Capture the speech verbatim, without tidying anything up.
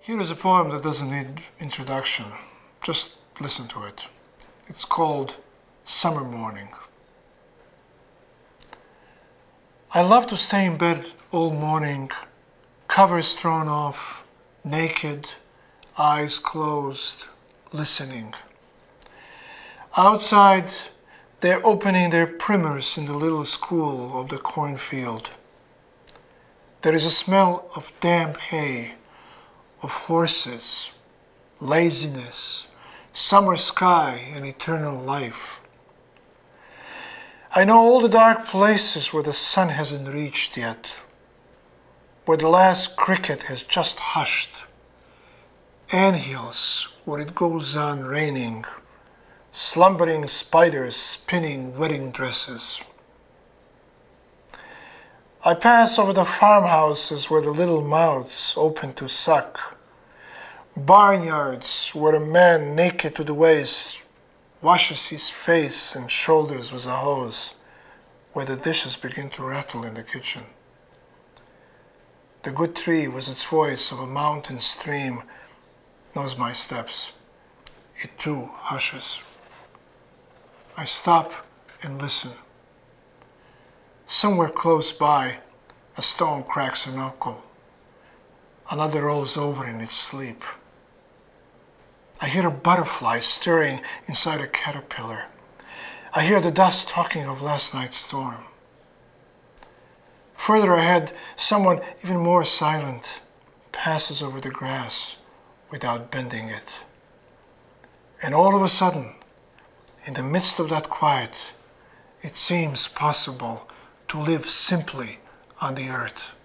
Here is a poem that doesn't need introduction. Just listen to it. It's called Summer Morning. I love to stay in bed all morning, covers thrown off, naked, eyes closed, listening. Outside, they're opening their primers in the little school of the cornfield. There is a smell of damp hay, of horses, laziness, summer sky, and eternal life. I know all the dark places where the sun hasn't reached yet, where the last cricket has just hushed, anthills where it goes on raining, slumbering spiders spinning wedding dresses. I pass over the farmhouses where the little mouths open to suck, barnyards where a man naked to the waist washes his face and shoulders with a hose, where the dishes begin to rattle in the kitchen. The good tree with its voice of a mountain stream knows my steps. It too hushes. I stop and listen. Somewhere close by, a stone cracks a knuckle. Another rolls over in its sleep. I hear a butterfly stirring inside a caterpillar. I hear the dust talking of last night's storm. Further ahead, someone even more silent passes over the grass without bending it. And all of a sudden, in the midst of that quiet, it seems possible to live simply on the earth.